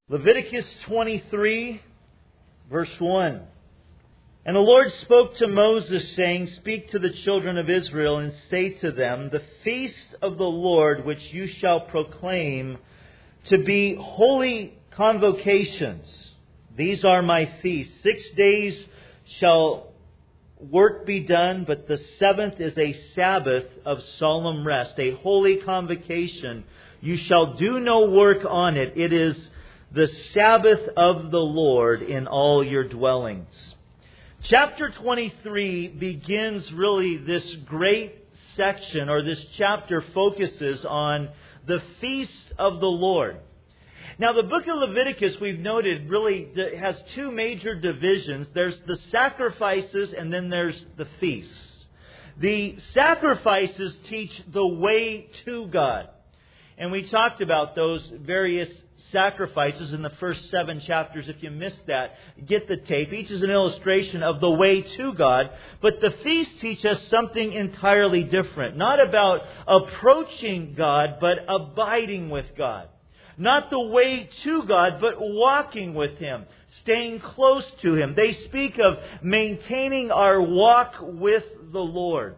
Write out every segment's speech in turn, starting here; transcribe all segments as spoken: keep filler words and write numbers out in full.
Leviticus twenty-three, verse one. And the Lord spoke to Moses, saying, Speak to the children of Israel, and say to them, The feast of the Lord, which you shall proclaim to be holy convocations. These are my feasts. Six days shall work be done, but the seventh is a Sabbath of solemn rest, a holy convocation. You shall do no work on it. It is the Sabbath of the Lord in all your dwellings. Chapter twenty-three begins really this great section, or this chapter focuses on the feasts of the Lord. Now, the book of Leviticus, we've noted, really has two major divisions. There's the sacrifices and then there's the feasts. The sacrifices teach the way to God. And we talked about those various sacrifices in the first seven chapters. If you missed that, get the tape. Each is an illustration of the way to God. But the feasts teach us something entirely different. Not about approaching God, but abiding with God. Not the way to God, but walking with Him, staying close to Him. They speak of maintaining our walk with the Lord.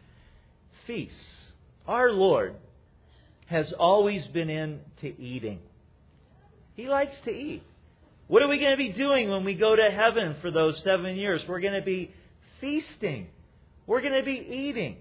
Feasts. Our Lord has always been into eating. He likes to eat. What are we going to be doing when we go to heaven for those seven years? We're going to be feasting. We're going to be eating.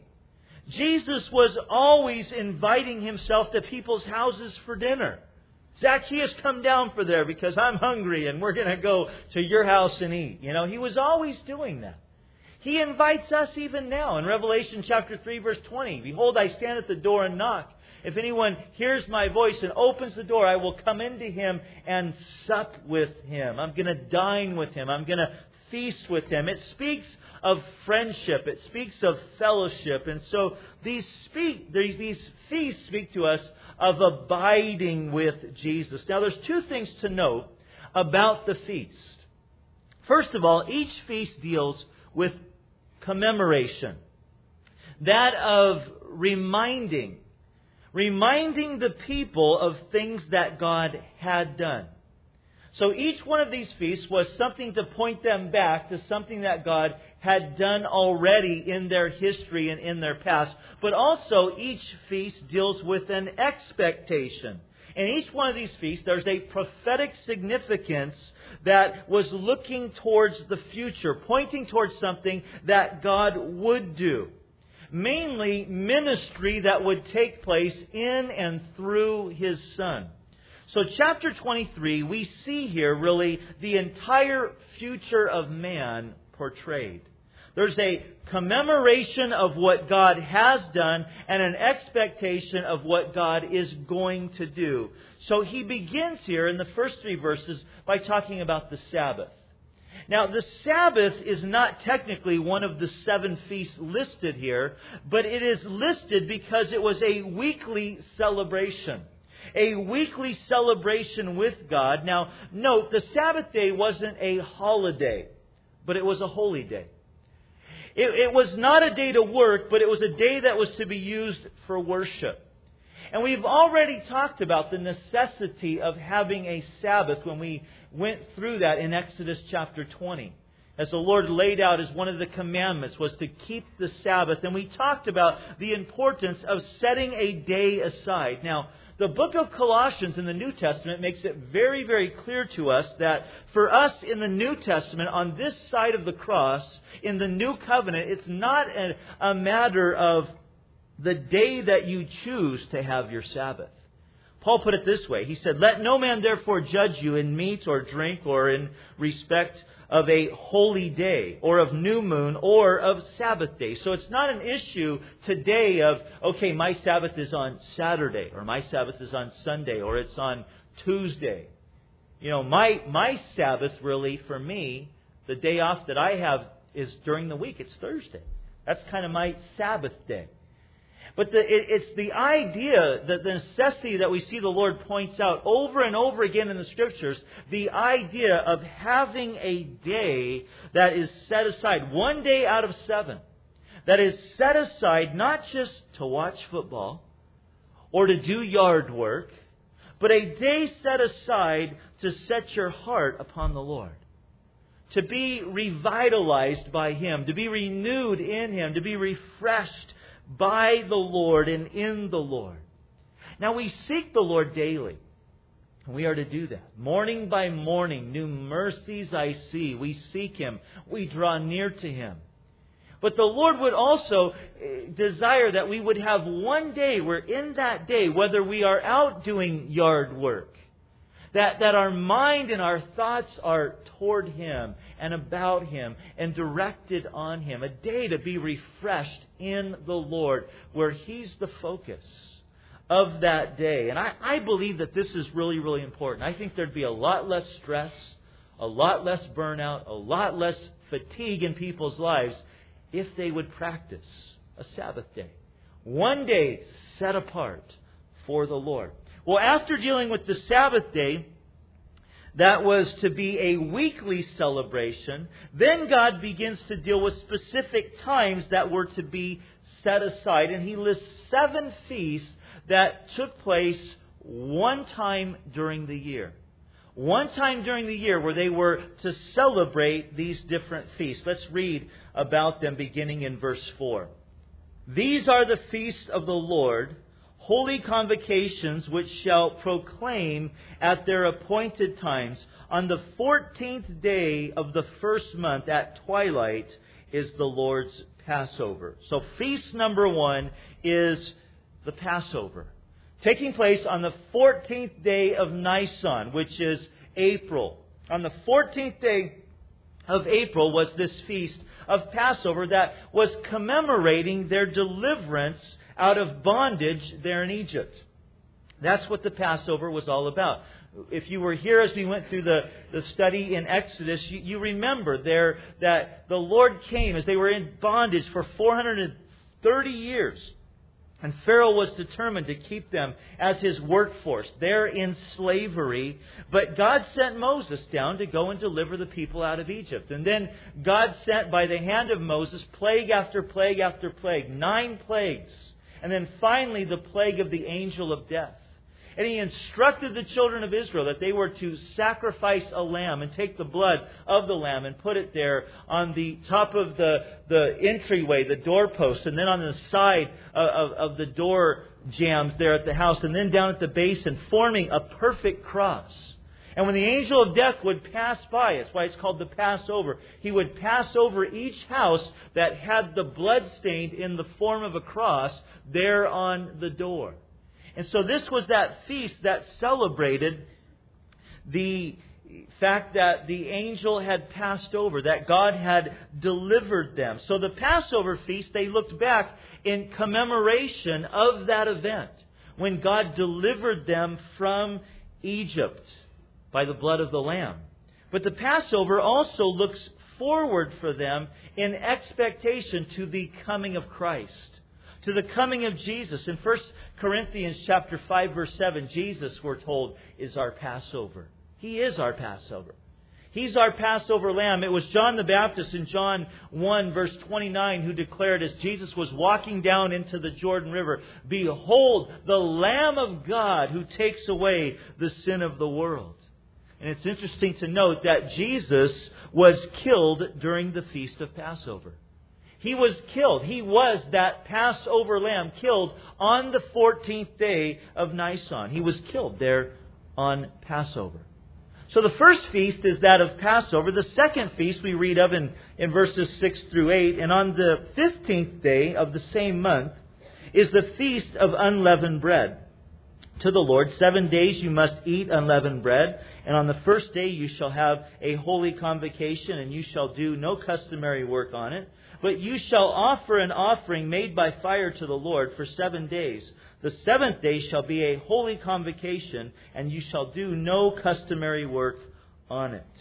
Jesus was always inviting Himself to people's houses for dinner. Zacchaeus, come down for there because I'm hungry and we're going to go to your house and eat. You know, He was always doing that. He invites us even now in Revelation chapter three, verse twenty. Behold, I stand at the door and knock. If anyone hears my voice and opens the door, I will come into him and sup with him. I'm going to dine with him. I'm going to feast with him. It speaks of friendship. It speaks of fellowship. And so these speak, these feasts speak to us of abiding with Jesus. Now, there's two things to note about the feast. First of all, each feast deals with commemoration. That of reminding. Reminding the people of things that God had done. So each one of these feasts was something to point them back to something that God had done already in their history and in their past. But also each feast deals with an expectation. In each one of these feasts, there's a prophetic significance that was looking towards the future, pointing towards something that God would do. Mainly ministry that would take place in and through His Son. So chapter twenty-three, we see here really the entire future of man portrayed. There's a commemoration of what God has done and an expectation of what God is going to do. So he begins here in the first three verses by talking about the Sabbath. Now, the Sabbath is not technically one of the seven feasts listed here, but it is listed because it was a weekly celebration. A weekly celebration with God. Now, note, the Sabbath day wasn't a holiday, but it was a holy day. It, it was not a day to work, but it was a day that was to be used for worship. And we've already talked about the necessity of having a Sabbath when we went through that in Exodus chapter twenty. As the Lord laid out as one of the commandments was to keep the Sabbath. And we talked about the importance of setting a day aside. Now, the book of Colossians in the New Testament makes it very, very clear to us that for us in the New Testament, on this side of the cross, in the New Covenant, it's not a, a matter of the day that you choose to have your Sabbath. Paul put it this way. He said, Let no man therefore judge you in meat or drink or in respect of a holy day or of new moon or of Sabbath day. So it's not an issue today of, okay, my Sabbath is on Saturday or my Sabbath is on Sunday or it's on Tuesday. You know, my, my Sabbath really for me, the day off that I have is during the week. It's Thursday. That's kind of my Sabbath day. But the, it, it's the idea, the, the necessity that we see the Lord points out over and over again in the Scriptures, the idea of having a day that is set aside, one day out of seven, that is set aside not just to watch football or to do yard work, but a day set aside to set your heart upon the Lord. To be revitalized by Him, to be renewed in Him, to be refreshed by the Lord and in the Lord. Now we seek the Lord daily. We are to do that. Morning by morning, new mercies I see. We seek Him. We draw near to Him. But the Lord would also desire that we would have one day where in that day, whether we are out doing yard work, that, that our mind and our thoughts are toward Him and about Him and directed on Him. A day to be refreshed in the Lord where He's the focus of that day. And I, I believe that this is really, really important. I think there'd be a lot less stress, a lot less burnout, a lot less fatigue in people's lives if they would practice a Sabbath day. One day set apart for the Lord. Well, after dealing with the Sabbath day, that was to be a weekly celebration. Then God begins to deal with specific times that were to be set aside. And He lists seven feasts that took place one time during the year. One time during the year where they were to celebrate these different feasts. Let's read about them beginning in verse four. These are the feasts of the Lord, holy convocations which shall proclaim at their appointed times. On the fourteenth day of the first month at twilight is the Lord's Passover. So feast number one is the Passover, taking place on the fourteenth day of Nisan, which is April. On the fourteenth day of April was this feast of Passover that was commemorating their deliverance out of bondage there in Egypt. That's what the Passover was all about. If you were here as we went through the, the study in Exodus, you, you remember there that the Lord came as they were in bondage for four hundred thirty years. And Pharaoh was determined to keep them as his workforce. They're in slavery. But God sent Moses down to go and deliver the people out of Egypt. And then God sent by the hand of Moses plague after plague after plague. Nine plagues. And then finally the plague of the angel of death. And He instructed the children of Israel that they were to sacrifice a lamb and take the blood of the lamb and put it there on the top of the, the entryway, the doorpost, and then on the side of, of, of the door jambs there at the house, and then down at the basin, forming a perfect cross. And when the angel of death would pass by, that's why it's called the Passover, he would pass over each house that had the blood stained in the form of a cross there on the door. And so this was that feast that celebrated the fact that the angel had passed over, that God had delivered them. So the Passover feast, they looked back in commemoration of that event when God delivered them from Egypt by the blood of the Lamb. But the Passover also looks forward for them in expectation to the coming of Christ, to the coming of Jesus. In First Corinthians chapter five, verse seven, Jesus, we're told, is our Passover. He is our Passover. He's our Passover lamb. It was John the Baptist in John one, verse twenty-nine, who declared as Jesus was walking down into the Jordan River, "Behold, the Lamb of God who takes away the sin of the world." And it's interesting to note that Jesus was killed during the Feast of Passover. He was killed. He was that Passover lamb killed on the fourteenth day of Nisan. He was killed there on Passover. So the first feast is that of Passover. The second feast we read of in, in verses six through eight. And on the fifteenth day of the same month is the feast of unleavened bread. To the Lord, seven days you must eat unleavened bread. And on the first day you shall have a holy convocation, and you shall do no customary work on it. But you shall offer an offering made by fire to the Lord for seven days. The seventh day shall be a holy convocation, and you shall do no customary work on it.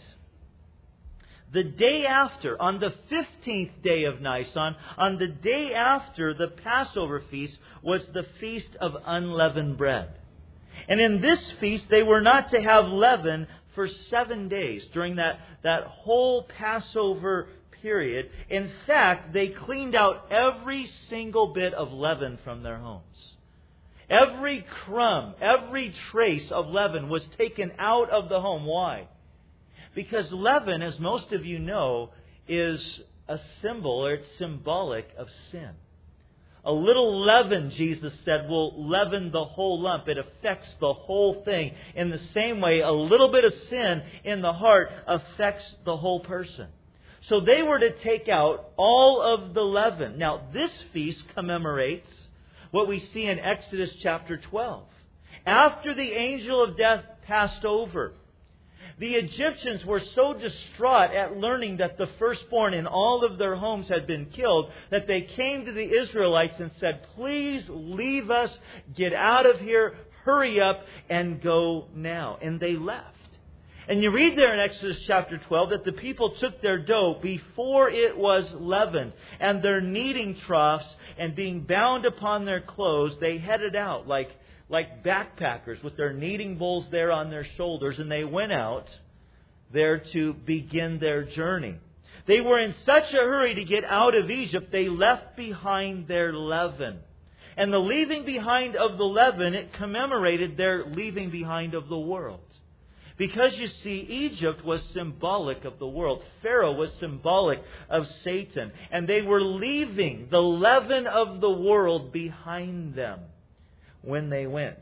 The day after, on the fifteenth day of Nisan, on the day after the Passover feast, was the Feast of Unleavened Bread. And in this feast, they were not to have leaven for seven days during that, that whole Passover period. In fact, they cleaned out every single bit of leaven from their homes. Every crumb, every trace of leaven was taken out of the home. Why? Because leaven, as most of you know, is a symbol, or it's symbolic of sin. A little leaven, Jesus said, will leaven the whole lump. It affects the whole thing. In the same way, a little bit of sin in the heart affects the whole person. So they were to take out all of the leaven. Now, this feast commemorates what we see in Exodus chapter twelve. After the angel of death passed over, the Egyptians were so distraught at learning that the firstborn in all of their homes had been killed that they came to the Israelites and said, "Please leave us, get out of here, hurry up, and go now." And they left. And you read there in Exodus chapter twelve that the people took their dough before it was leavened, and their kneading troughs, and being bound upon their clothes, they headed out like like backpackers with their kneading bowls there on their shoulders, and they went out there to begin their journey. They were in such a hurry to get out of Egypt, they left behind their leaven. And the leaving behind of the leaven, it commemorated their leaving behind of the world. Because you see, Egypt was symbolic of the world. Pharaoh was symbolic of Satan. And they were leaving the leaven of the world behind them when they went.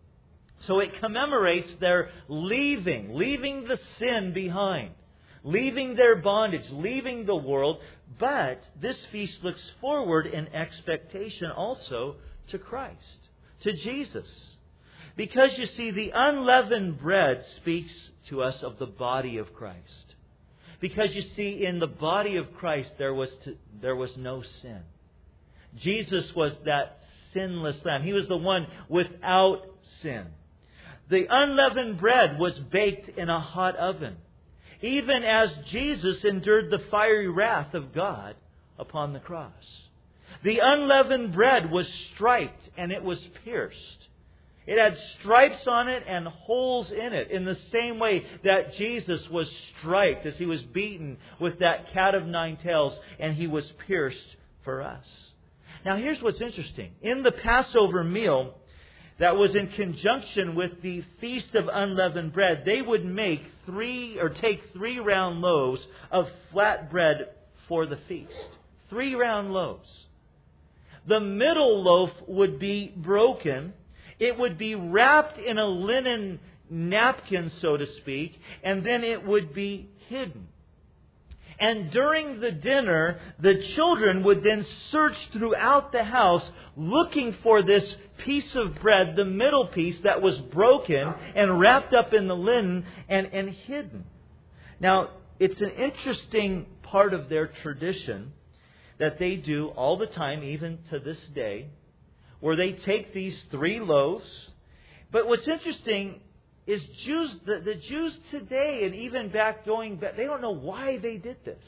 So it commemorates their leaving, leaving the sin behind, leaving their bondage, leaving the world. But this feast looks forward in expectation also to Christ, to Jesus. Because you see, the unleavened bread speaks to us of the body of Christ. Because you see, in the body of Christ there was to, there was no sin. Jesus was that sinless Lamb. He was the one without sin. The unleavened bread was baked in a hot oven, even as Jesus endured the fiery wrath of God upon the cross. The unleavened bread was striped and it was pierced. It had stripes on it and holes in it, in the same way that Jesus was striped as He was beaten with that cat of nine tails, and He was pierced for us. Now here's what's interesting. In the Passover meal that was in conjunction with the Feast of Unleavened Bread, they would make three or take three round loaves of flat bread for the feast. Three round loaves. The middle loaf would be broken. It would be wrapped in a linen napkin, so to speak, and then it would be hidden. And during the dinner, the children would then search throughout the house looking for this piece of bread, the middle piece that was broken and wrapped up in the linen and, and hidden. Now, it's an interesting part of their tradition that they do all the time, even to this day, where they take these three loaves. But what's interesting is Jews, the, the Jews today, and even back going back, they don't know why they did this.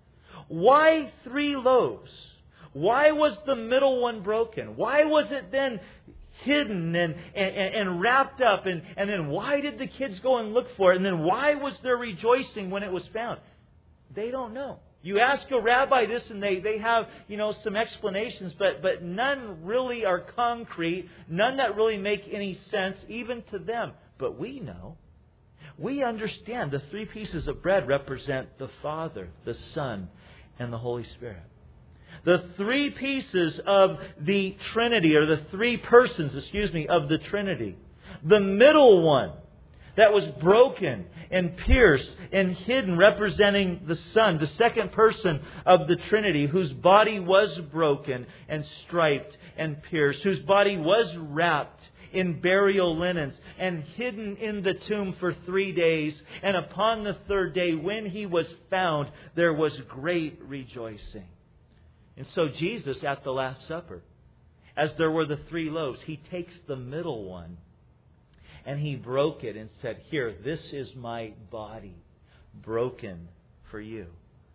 Why three loaves? Why was the middle one broken? Why was it then hidden and, and, and wrapped up? And, and then why did the kids go and look for it? And then why was there rejoicing when it was found? They don't know. You ask a rabbi this and they, they have, you know, some explanations, but, but none really are concrete, none that really make any sense even to them. But we know. We understand the three pieces of bread represent the Father, the Son, and the Holy Spirit. The three pieces of the Trinity, or the three persons, excuse me, of the Trinity. The middle one that was broken and pierced and hidden, representing the Son, the second person of the Trinity, whose body was broken and striped and pierced, whose body was wrapped in burial linens and hidden in the tomb for three days. And upon the third day, when He was found, there was great rejoicing. And so Jesus, at the Last Supper, as there were the three loaves, He takes the middle one and He broke it and said, "Here, this is my body broken for you."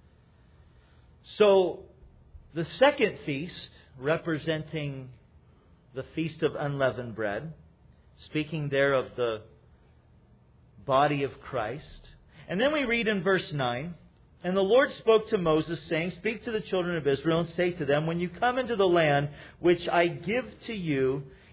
So the second feast, representing the Feast of Unleavened Bread, speaking there of the body of Christ. And then we read in verse nine, "And the Lord spoke to Moses, saying, Speak to the children of Israel, and say to them, When you come into the land which I give to you,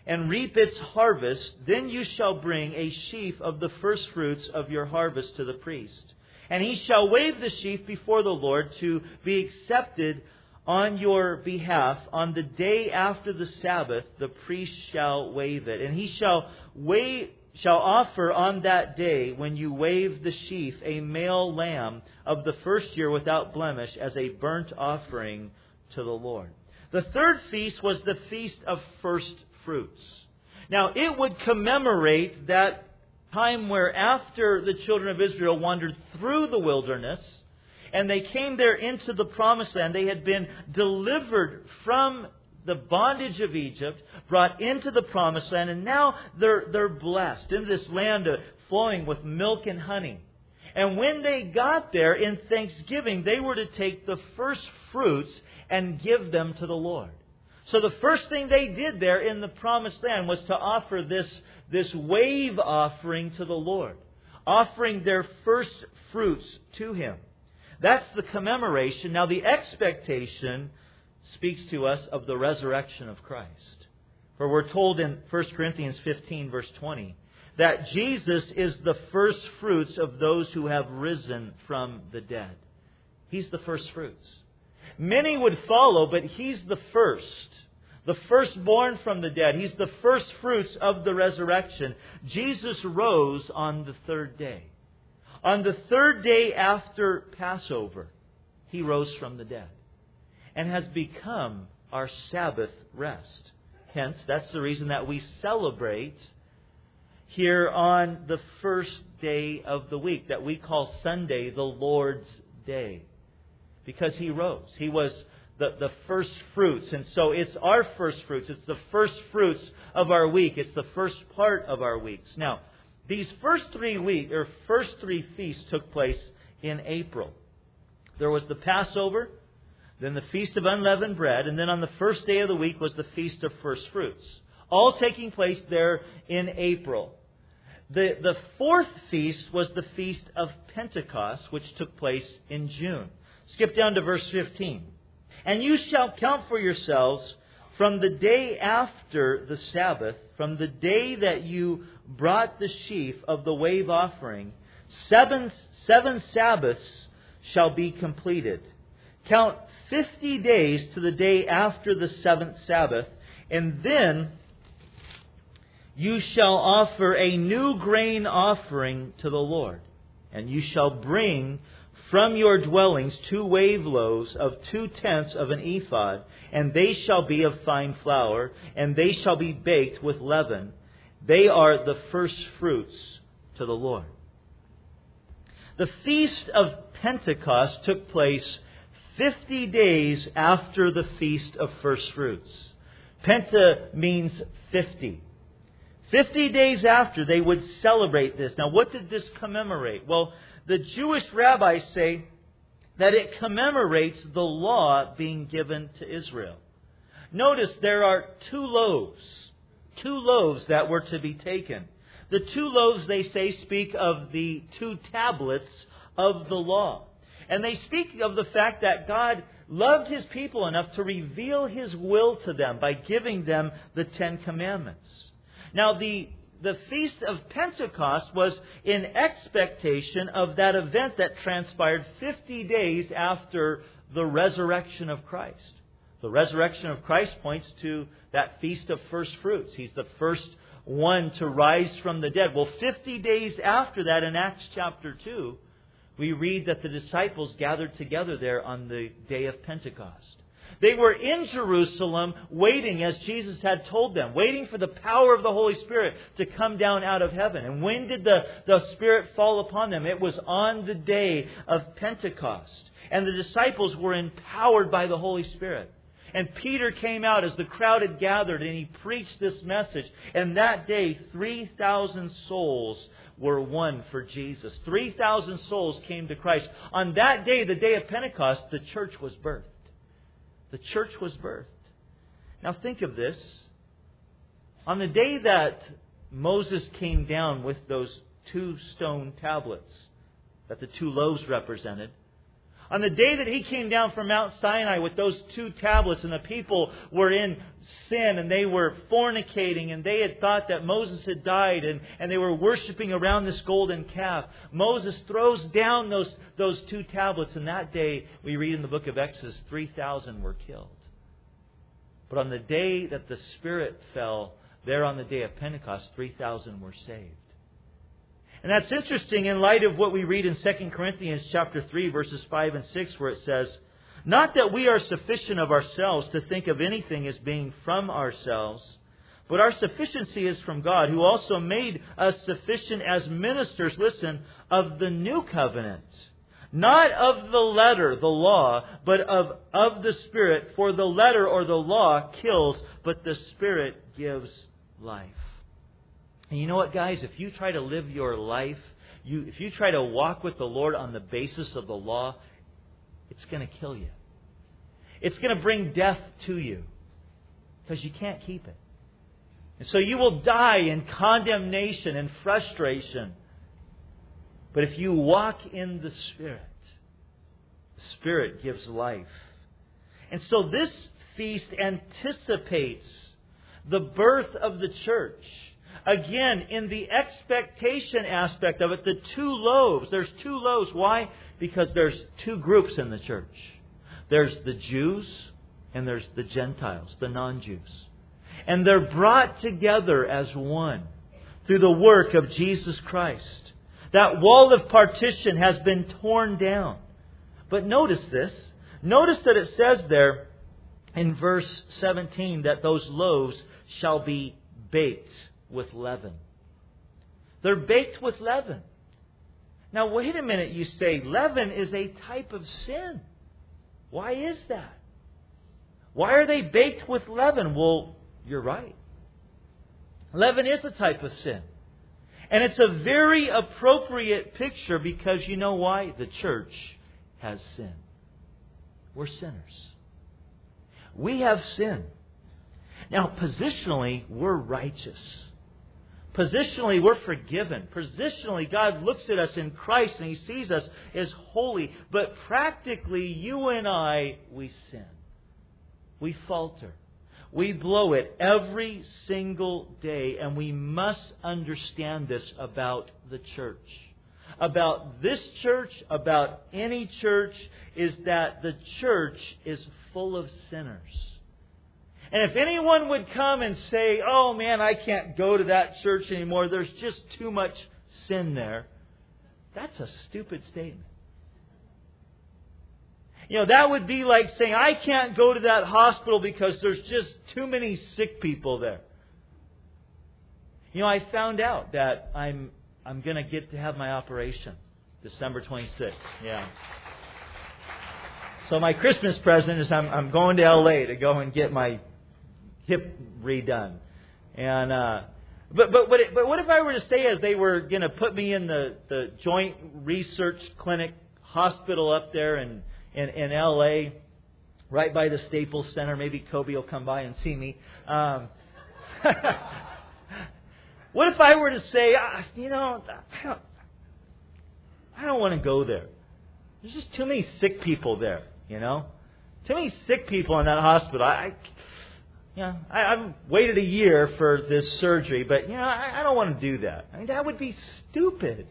and reap its harvest, then you shall bring a sheaf of the firstfruits of your harvest to the priest. And he shall wave the sheaf before the Lord to be accepted on your behalf. On the day after the Sabbath, the priest shall wave it. And he shall wave, shall offer on that day, when you wave the sheaf, a male lamb of the first year without blemish, as a burnt offering to the Lord. The third feast was the Feast of First Fruits. Now, it would commemorate that time where, after the children of Israel wandered through the wilderness and they came there into the Promised Land, they had been delivered from the bondage of Egypt, brought into the Promised Land, and now they're, they're blessed in this land flowing with milk and honey. And when they got there in thanksgiving, they were to take the first fruits and give them to the Lord. So the first thing they did there in the Promised Land was to offer this, this wave offering to the Lord, offering their first fruits to Him. That's the commemoration. Now the expectation speaks to us of the resurrection of Christ. For we're told in First Corinthians fifteen, verse twenty, that Jesus is the first fruits of those who have risen from the dead. He's the first fruits. Many would follow, but He's the first. The firstborn from the dead. He's the first fruits of the resurrection. Jesus rose on the third day. On the third day after Passover, He rose from the dead and has become our Sabbath rest. Hence, that's the reason that we celebrate here on the first day of the week, that we call Sunday the Lord's Day. Because He rose. He was the, the first fruits. And so it's our first fruits. It's the first fruits of our week. It's the first part of our weeks. Now, these first three week or first three feasts took place in April. There was the Passover, then the Feast of Unleavened Bread, and then on the first day of the week was the Feast of First Fruits. All taking place there in April. The, the fourth feast was the Feast of Pentecost, which took place in June. Skip down to verse fifteen. And you shall count for yourselves from the day after the Sabbath, from the day that you brought the sheaf of the wave offering, seven, seven Sabbaths shall be completed. Count fifty days to the day after the seventh Sabbath, and then you shall offer a new grain offering to the Lord. And you shall bring from your dwellings two wave loaves of two tenths of an ephod, and they shall be of fine flour, and they shall be baked with leaven. They are the first fruits to the Lord. The Feast of Pentecost took place fifty days after the Feast of First Fruits. Penta means fifty. Fifty days after, they would celebrate this. Now, what did this commemorate? Well, the Jewish rabbis say that it commemorates the law being given to Israel. Notice there are two loaves. Two loaves that were to be taken. The two loaves, they say, speak of the two tablets of the law. And they speak of the fact that God loved His people enough to reveal His will to them by giving them the Ten Commandments. Now, the, the Feast of Pentecost was in expectation of that event that transpired fifty days after the resurrection of Christ. The resurrection of Christ points to that Feast of First Fruits. He's the first one to rise from the dead. Well, fifty days after that, in Acts chapter two, we read that the disciples gathered together there on the day of Pentecost. They were in Jerusalem waiting, as Jesus had told them, waiting for the power of the Holy Spirit to come down out of heaven. And when did the, the Spirit fall upon them? It was on the day of Pentecost. And the disciples were empowered by the Holy Spirit. And Peter came out as the crowd had gathered and he preached this message. And that day, three thousand souls were won for Jesus. three thousand souls came to Christ. On that day, the day of Pentecost, the church was birthed. The church was birthed. Now think of this. On the day that Moses came down with those two stone tablets that the two loaves represented, On the day that He came down from Mount Sinai with those two tablets, and the people were in sin and they were fornicating and they had thought that Moses had died, and, and they were worshiping around this golden calf. Moses throws down those, those two tablets, and that day, we read in the book of Exodus, three thousand were killed. But on the day that the Spirit fell, there on the day of Pentecost, three thousand were saved. And that's interesting in light of what we read in Second Corinthians chapter three, verses five and six, where it says, "Not that we are sufficient of ourselves to think of anything as being from ourselves, but our sufficiency is from God, who also made us sufficient as ministers," listen, "of the new covenant. Not of the letter, the law, but of, of the Spirit. For the letter or the law kills, but the Spirit gives life." And you know what, guys? If you try to live your life, you if you try to walk with the Lord on the basis of the law, it's going to kill you. It's going to bring death to you. Because you can't keep it. And so you will die in condemnation and frustration. But if you walk in the Spirit, the Spirit gives life. And so this feast anticipates the birth of the church. Again, in the expectation aspect of it, the two loaves. There's two loaves. Why? Because there's two groups in the church. There's the Jews and there's the Gentiles, the non-Jews. And they're brought together as one through the work of Jesus Christ. That wall of partition has been torn down. But notice this. Notice that it says there in verse seventeen that those loaves shall be baked with leaven. They're baked with leaven. Now wait a minute, you say, leaven is a type of sin. Why is that? Why are they baked with leaven? Well, you're right. Leaven is a type of sin. And it's a very appropriate picture because you know why? The church has sin. We're sinners. We have sin. Now, positionally, we're righteous. Positionally, we're forgiven. Positionally, God looks at us in Christ and He sees us as holy. But practically, you and I, we sin. We falter. We blow it every single day. And we must understand this about the church. About this church, about any church, is that the church is full of sinners. And if anyone would come and say, "Oh man, I can't go to that church anymore, there's just too much sin there," that's a stupid statement. You know, that would be like saying, "I can't go to that hospital because there's just too many sick people there." You know, I found out that I'm I'm going to get to have my operation December twenty-sixth. Yeah. So my Christmas present is I'm I'm going to L A to go and get my hip redone. And uh, but but but, it, but what if I were to say, as they were going to put me in the, the Joint Research Clinic hospital up there in, in in L A, right by the Staples Center. Maybe Kobe will come by and see me. Um, what if I were to say, ah, you know, I don't, I don't want to go there. There's just too many sick people there, you know. Too many sick people in that hospital. I, you know, I, I've waited a year for this surgery, but, you know, I, I don't want to do that. I mean, that would be stupid.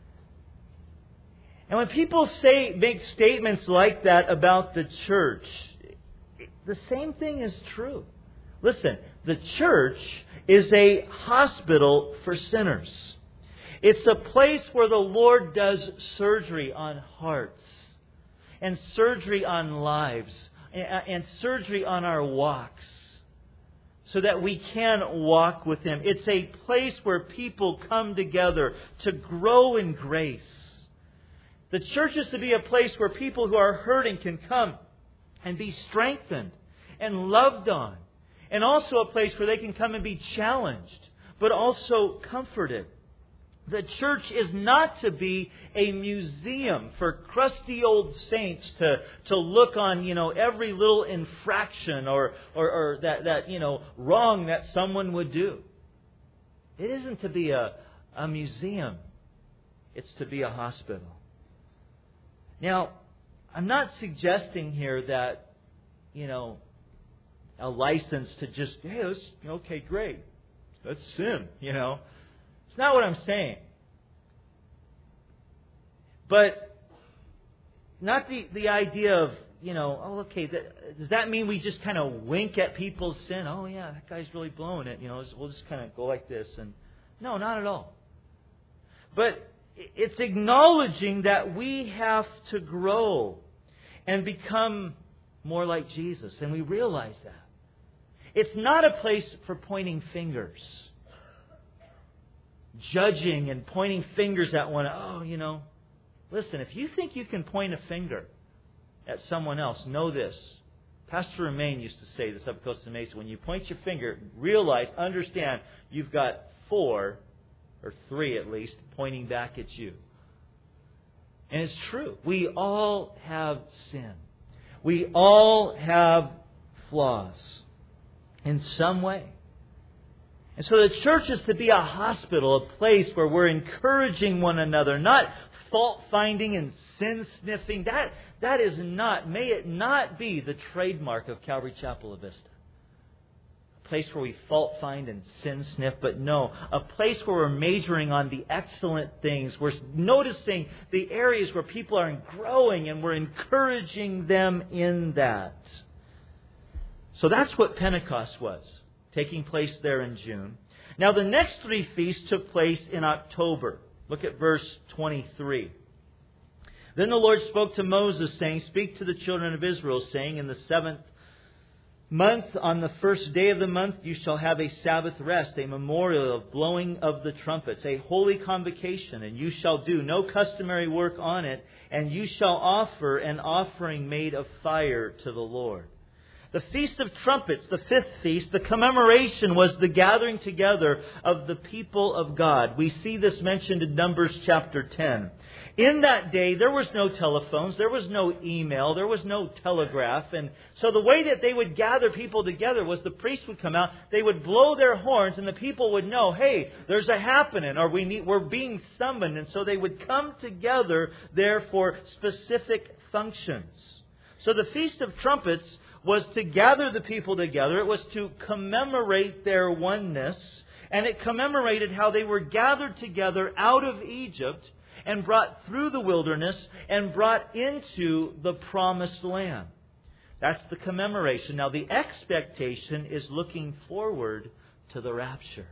And when people say, make statements like that about the church, the same thing is true. Listen, the church is a hospital for sinners. It's a place where the Lord does surgery on hearts, and surgery on lives, and surgery on our walks, so that we can walk with Him. It's a place where people come together to grow in grace. The church is to be a place where people who are hurting can come and be strengthened and loved on. And also a place where they can come and be challenged, but also comforted. The church is not to be a museum for crusty old saints to, to look on, you know, every little infraction or, or, or that, that, you know, wrong that someone would do. It isn't to be a, a museum. It's to be a hospital. Now, I'm not suggesting here that, you know, a license to just, hey, let's, okay, great. That's sin, you know. It's not what I'm saying. But not the, the idea of, you know, oh, okay, that, does that mean we just kind of wink at people's sin? Oh, yeah, that guy's really blowing it. You know, we'll just kind of go like this. And no, not at all. But it's acknowledging that we have to grow and become more like Jesus. And we realize that. It's not a place for pointing fingers. Judging and pointing fingers at one. Oh, you know. Listen, if you think you can point a finger at someone else, know this. Pastor Romaine used to say this up at Costa Mesa. When you point your finger, realize, understand, you've got four, or three at least, pointing back at you. And it's true. We all have sin. We all have flaws in some way. And so the church is to be a hospital, a place where we're encouraging one another, not fault-finding and sin-sniffing. That, that is not, may it not be the trademark of Calvary Chapel of Vista. A place where we fault-find and sin-sniff, but no, a place where we're majoring on the excellent things. We're noticing the areas where people are growing and we're encouraging them in that. So that's what Pentecost was, taking place there in June. Now the next three feasts took place in October. Look at verse twenty-three. Then the Lord spoke to Moses, saying, Speak to the children of Israel, saying, In the seventh month, on the first day of the month, you shall have a Sabbath rest, a memorial of blowing of the trumpets, a holy convocation, and you shall do no customary work on it, and you shall offer an offering made of fire to the Lord. The Feast of Trumpets, the fifth feast, the commemoration was the gathering together of the people of God. We see this mentioned in Numbers chapter ten. In that day, there was no telephones, there was no email, there was no telegraph. And so the way that they would gather people together was the priest would come out, they would blow their horns, and the people would know, hey, there's a happening, or we need, we're being summoned. And so they would come together there for specific functions. So the Feast of Trumpets was to gather the people together. It was to commemorate their oneness. And it commemorated how they were gathered together out of Egypt and brought through the wilderness and brought into the promised land. That's the commemoration. Now the expectation is looking forward to the rapture,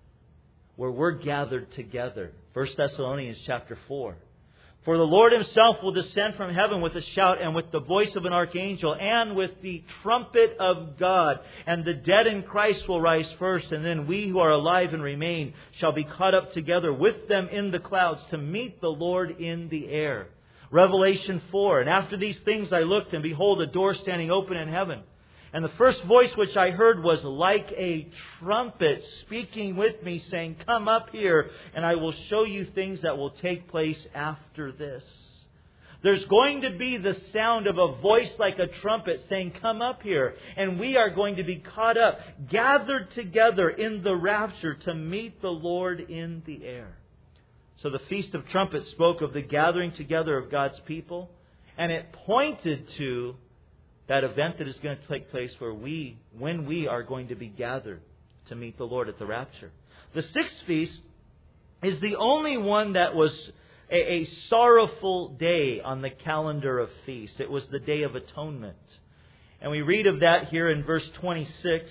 where we're gathered together. First Thessalonians chapter four. For the Lord Himself will descend from heaven with a shout and with the voice of an archangel and with the trumpet of God. And the dead in Christ will rise first. And then we who are alive and remain shall be caught up together with them in the clouds to meet the Lord in the air. Revelation four. And after these things I looked, and behold, a door standing open in heaven. And the first voice which I heard was like a trumpet speaking with me, saying, Come up here, and I will show you things that will take place after this. There's going to be the sound of a voice like a trumpet saying, Come up here. And we are going to be caught up, gathered together in the rapture to meet the Lord in the air. So the Feast of Trumpets spoke of the gathering together of God's people, and it pointed to that event that is going to take place where we, when we are going to be gathered to meet the Lord at the rapture. The sixth feast is the only one that was a, a sorrowful day on the calendar of feast. It was the Day of Atonement. And we read of that here in verse twenty-six.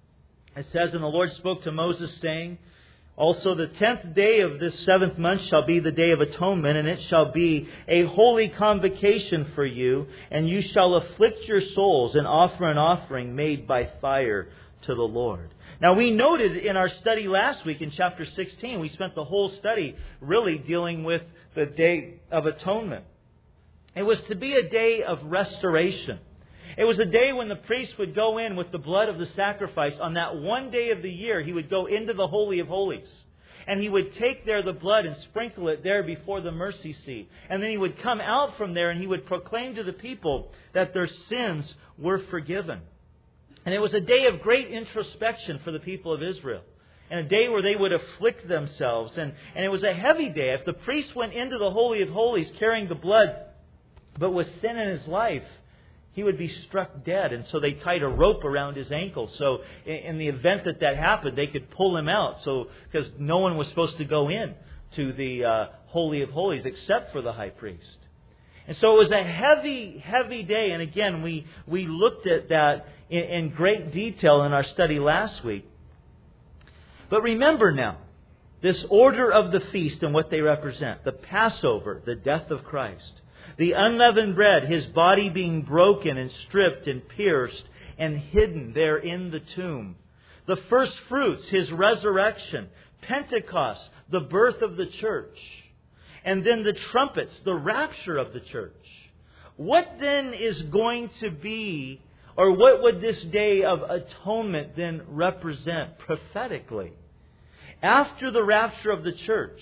It says, And the Lord spoke to Moses, saying, Also the tenth day of this seventh month shall be the Day of Atonement, and it shall be a holy convocation for you, and you shall afflict your souls and offer an offering made by fire to the Lord. Now we noted in our study last week in chapter sixteen, we spent the whole study really dealing with the Day of Atonement. It was to be a day of restoration. It was a day when the priest would go in with the blood of the sacrifice. On that one day of the year, he would go into the Holy of Holies. And he would take there the blood and sprinkle it there before the mercy seat. And then he would come out from there and he would proclaim to the people that their sins were forgiven. And it was a day of great introspection for the people of Israel. And a day where they would afflict themselves. And, and it was a heavy day. If the priest went into the Holy of Holies carrying the blood But with sin in his life, he would be struck dead. And so they tied a rope around his ankle. So in the event that that happened, they could pull him out. So because no one was supposed to go in to the uh, Holy of Holies except for the high priest. And so it was a heavy, heavy day. And again, we, we looked at that in, in great detail in our study last week. But remember now, this order of the feast and what they represent. The Passover, the death of Christ. The unleavened bread, His body being broken and stripped and pierced and hidden there in the tomb. The first fruits, His resurrection. Pentecost, the birth of the church. And then the trumpets, the rapture of the church. What then is going to be, or what would this day of atonement then represent prophetically? After the rapture of the church,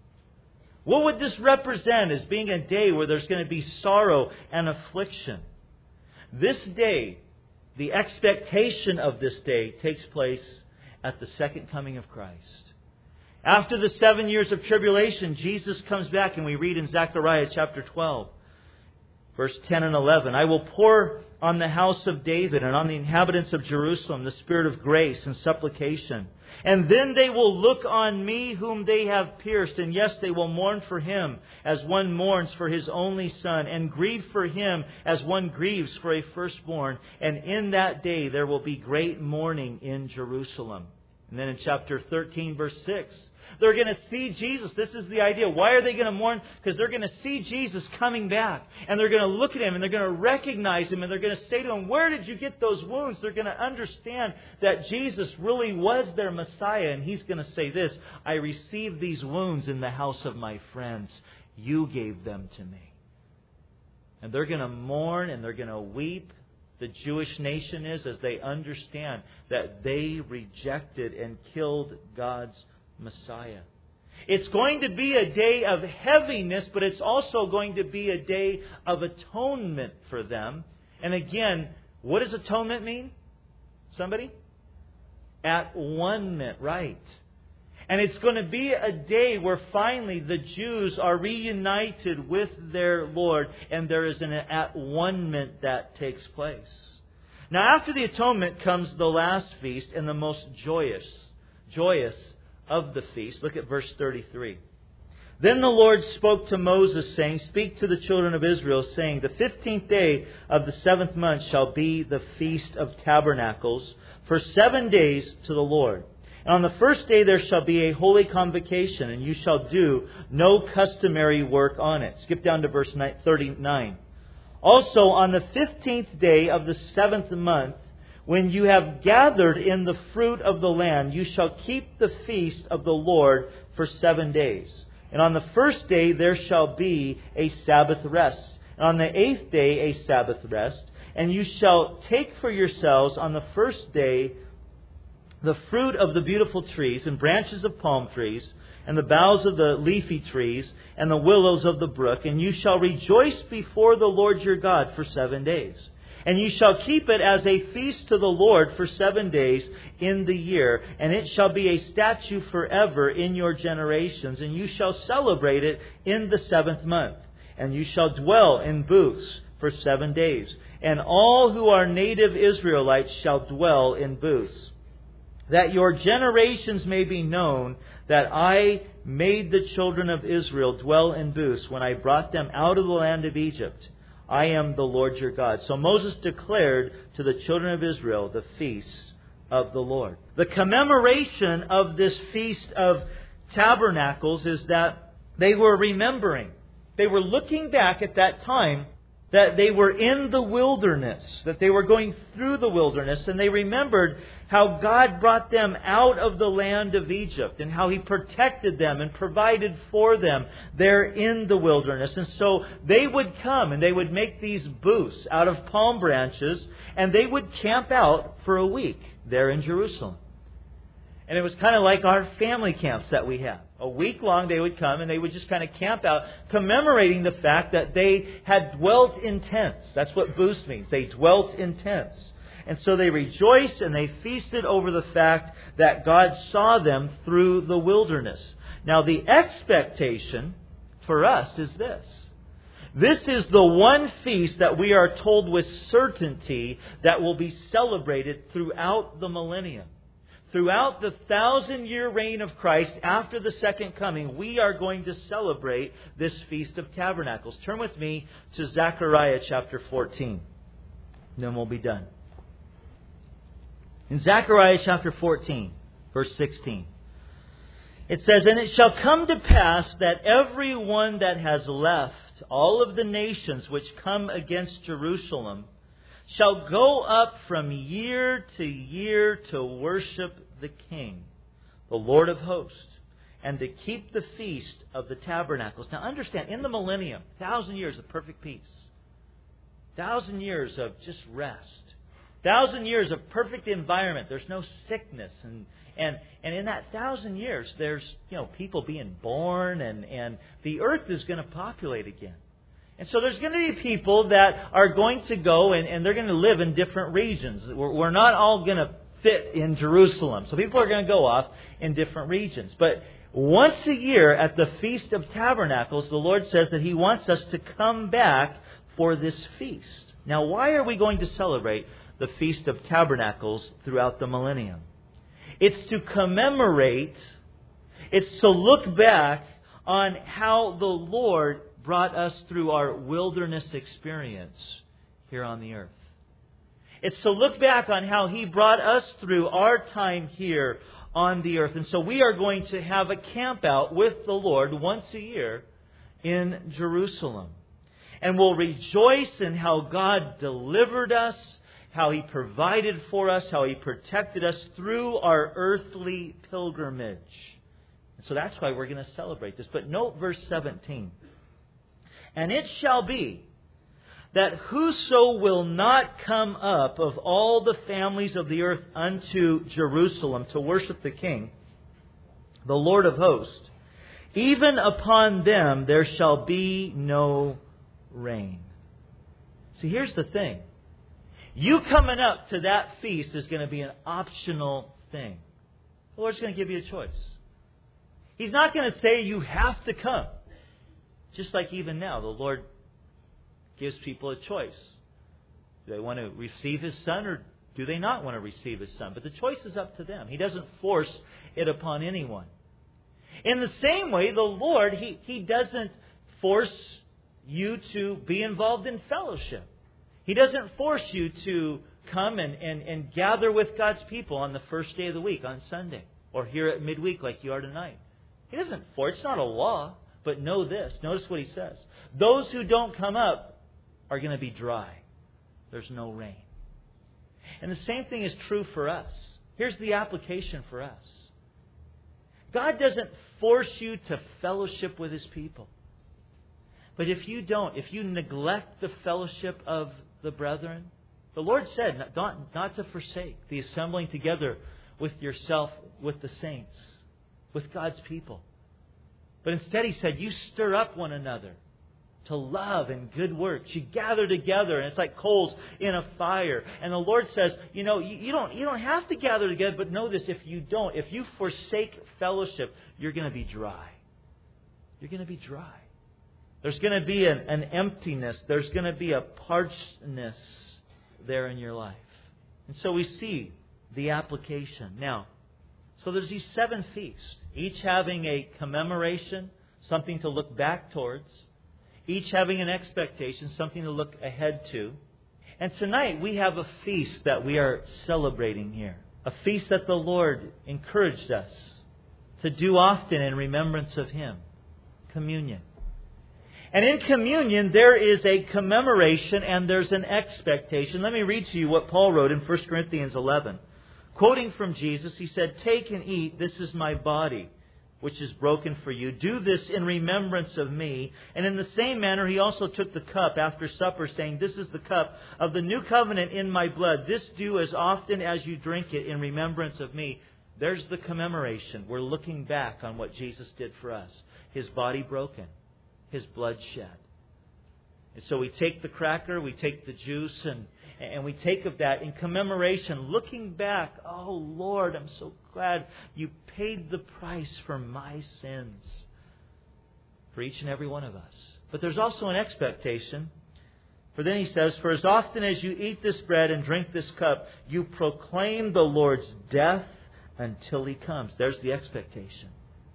what would this represent as being a day where there's going to be sorrow and affliction? This day, the expectation of this day takes place at the second coming of Christ. After the seven years of tribulation, Jesus comes back, and we read in Zechariah chapter twelve, verse ten and eleven, I will pour on the house of David and on the inhabitants of Jerusalem the spirit of grace and supplication. And then they will look on me whom they have pierced. And yes, they will mourn for him as one mourns for his only son, and grieve for him as one grieves for a firstborn. And in that day there will be great mourning in Jerusalem. And then in chapter thirteen, verse six, they're going to see Jesus. This is the idea. Why are they going to mourn? Because they're going to see Jesus coming back. And they're going to look at Him and they're going to recognize Him. And they're going to say to Him, where did you get those wounds? They're going to understand that Jesus really was their Messiah. And He's going to say this, I received these wounds in the house of my friends. You gave them to me. And they're going to mourn and they're going to weep. The Jewish nation is, as they understand that they rejected and killed God's Messiah. It's going to be a day of heaviness, but it's also going to be a day of atonement for them. And again, what does atonement mean? Somebody? At one-ment, right. And it's going to be a day where finally the Jews are reunited with their Lord, and there is an at-one-ment that takes place. Now, after the atonement comes the last feast and the most joyous, joyous of the feast. Look at verse thirty-three. Then the Lord spoke to Moses, saying, Speak to the children of Israel, saying, The fifteenth day of the seventh month shall be the Feast of Tabernacles, for seven days to the Lord. And on the first day there shall be a holy convocation, and you shall do no customary work on it. Skip down to verse thirty-nine. Also on the fifteenth day of the seventh month, when you have gathered in the fruit of the land, you shall keep the feast of the Lord for seven days. And on the first day there shall be a Sabbath rest. And on the eighth day a Sabbath rest. And you shall take for yourselves on the first day the fruit of the beautiful trees and branches of palm trees, and the boughs of the leafy trees, and the willows of the brook. And you shall rejoice before the Lord your God for seven days. And you shall keep it as a feast to the Lord for seven days in the year. And it shall be a statute forever in your generations. And you shall celebrate it in the seventh month. And you shall dwell in booths for seven days. And all who are native Israelites shall dwell in booths. That your generations may be known that I made the children of Israel dwell in booths when I brought them out of the land of Egypt. I am the Lord your God. So Moses declared to the children of Israel the feast of the Lord. The commemoration of this Feast of Tabernacles is that they were remembering. They were looking back at that time that they were in the wilderness, that they were going through the wilderness, and they remembered how God brought them out of the land of Egypt and how He protected them and provided for them there in the wilderness. And so they would come and they would make these booths out of palm branches, and they would camp out for a week there in Jerusalem. And it was kind of like our family camps that we have. A week long they would come and they would just kind of camp out, commemorating the fact that they had dwelt in tents. That's what booths means. They dwelt in tents. And so they rejoiced and they feasted over the fact that God saw them through the wilderness. Now the expectation for us is this. This is the one feast that we are told with certainty that will be celebrated throughout the millennium. Throughout the thousand-year reign of Christ after the second coming, we are going to celebrate this Feast of Tabernacles. Turn with me to Zechariah chapter fourteen. And then we'll be done. In Zechariah chapter fourteen, verse sixteen, it says, "And it shall come to pass that every one that has left all of the nations which come against Jerusalem shall go up from year to year to worship the King, the Lord of hosts, and to keep the feast of the tabernacles." Now understand, in the millennium, thousand years of perfect peace, thousand years of just rest, thousand years of perfect environment. There's no sickness, and and and in that thousand years, there's you know people being born, and and the earth is going to populate again. And so there's going to be people that are going to go and, and they're going to live in different regions. We're, we're not all going to fit in Jerusalem. So people are going to go off in different regions. But once a year at the Feast of Tabernacles, the Lord says that He wants us to come back for this feast. Now, why are we going to celebrate the Feast of Tabernacles throughout the millennium? It's to commemorate, it's to look back on how the Lord brought us through our wilderness experience here on the earth. It's to look back on how He brought us through our time here on the earth. And so we are going to have a camp out with the Lord once a year in Jerusalem. And we'll rejoice in how God delivered us, how He provided for us, how He protected us through our earthly pilgrimage. And so that's why we're going to celebrate this. But note verse seventeen. "And it shall be that whoso will not come up of all the families of the earth unto Jerusalem to worship the King, the Lord of hosts, even upon them there shall be no rain." See, here's the thing. You coming up to that feast is going to be an optional thing. The Lord's going to give you a choice. He's not going to say you have to come. Just like even now, the Lord gives people a choice. Do they want to receive His Son, or do they not want to receive His Son? But the choice is up to them. He doesn't force it upon anyone. In the same way, the Lord, He, he doesn't force you to be involved in fellowship. He doesn't force you to come and, and, and gather with God's people on the first day of the week, on Sunday, or here at midweek like you are tonight. He doesn't force. It's not a law. But know this. Notice what He says. Those who don't come up are going to be dry. There's no rain. And the same thing is true for us. Here's the application for us. God doesn't force you to fellowship with His people. But if you don't, if you neglect the fellowship of the brethren, the Lord said not, not to forsake the assembling together with yourself, with the saints, with God's people. But instead He said, you stir up one another to love and good works. You gather together, and it's like coals in a fire. And the Lord says, you know, you, you don't you don't have to gather together, but know this, if you don't, if you forsake fellowship, you're going to be dry. You're going to be dry. There's going to be an, an emptiness. There's going to be a parchedness there in your life. And so we see the application. Now, so there's these seven feasts, each having a commemoration, something to look back towards, each having an expectation, something to look ahead to. And tonight we have a feast that we are celebrating here, a feast that the Lord encouraged us to do often in remembrance of Him, communion. And in communion there is a commemoration and there's an expectation. Let me read to you what Paul wrote in First Corinthians eleven. Quoting from Jesus, he said, "Take and eat, this is my body, which is broken for you. Do this in remembrance of me." And in the same manner, he also took the cup after supper, saying, "This is the cup of the new covenant in my blood. This do as often as you drink it in remembrance of me." There's the commemoration. We're looking back on what Jesus did for us. His body broken, His blood shed. And so we take the cracker, we take the juice, and And we take of that in commemoration, looking back, oh Lord, I'm so glad You paid the price for my sins, for each and every one of us. But there's also an expectation. For then he says, for as often as you eat this bread and drink this cup, you proclaim the Lord's death until He comes. There's the expectation.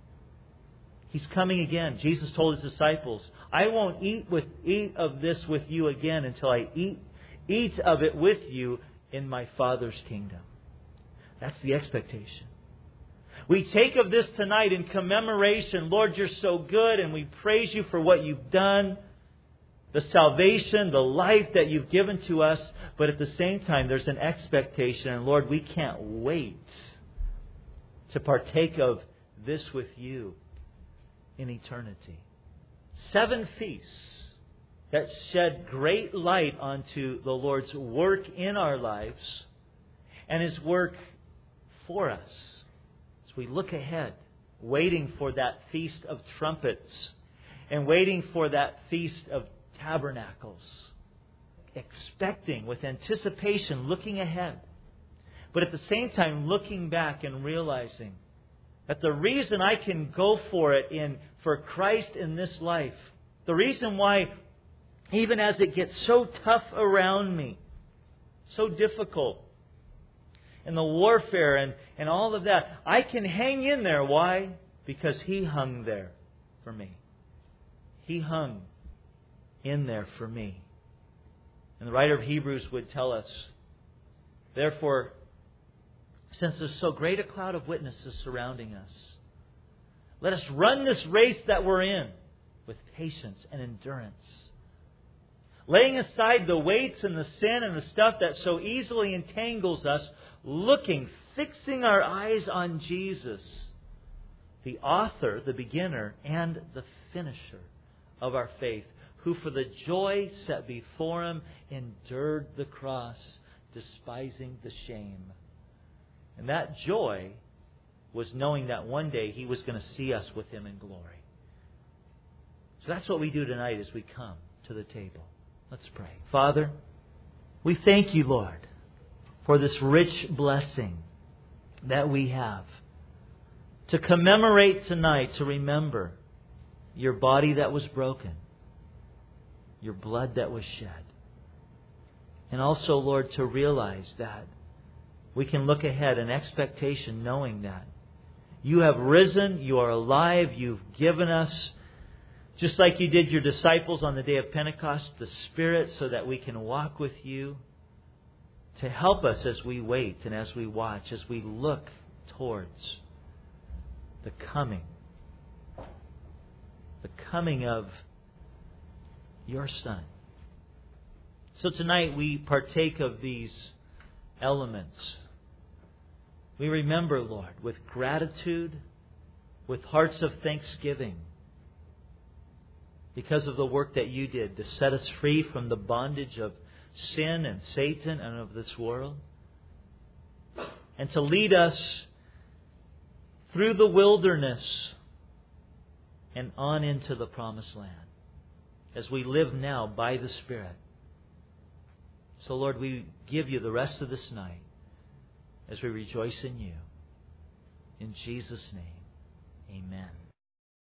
He's coming again. Jesus told His disciples, I won't eat with eat of this with you again until I eat eat of it with you in my Father's kingdom. That's the expectation. We take of this tonight in commemoration. Lord, You're so good, and we praise You for what You've done, the salvation, the life that You've given to us. But at the same time, there's an expectation. And Lord, we can't wait to partake of this with You in eternity. Seven feasts that shed great light onto the Lord's work in our lives and His work for us. As we look ahead, waiting for that Feast of Trumpets and waiting for that Feast of Tabernacles, expecting with anticipation, looking ahead, but at the same time looking back and realizing that the reason I can go for it in for Christ in this life, the reason why even as it gets so tough around me, so difficult, and the warfare and, and all of that, I can hang in there. Why? Because He hung there for me. He hung in there for me. And the writer of Hebrews would tell us, therefore, since there's so great a cloud of witnesses surrounding us, let us run this race that we're in with patience and endurance, laying aside the weights and the sin and the stuff that so easily entangles us, looking, fixing our eyes on Jesus, the author, the beginner, and the finisher of our faith, who for the joy set before Him endured the cross, despising the shame. And that joy was knowing that one day He was going to see us with Him in glory. So that's what we do tonight as we come to the table. Let's pray. Father, we thank You, Lord, for this rich blessing that we have to commemorate tonight, to remember Your body that was broken, Your blood that was shed. And also, Lord, to realize that we can look ahead in expectation, knowing that You have risen, You are alive, You've given us, just like You did Your disciples on the day of Pentecost, the Spirit so that we can walk with You, to help us as we wait and as we watch, as we look towards the coming, the coming of Your Son. So tonight we partake of these elements. We remember, Lord, with gratitude, with hearts of thanksgiving, because of the work that You did to set us free from the bondage of sin and Satan and of this world, and to lead us through the wilderness and on into the promised land as we live now by the Spirit. So, Lord, we give You the rest of this night as we rejoice in You. In Jesus' name, amen.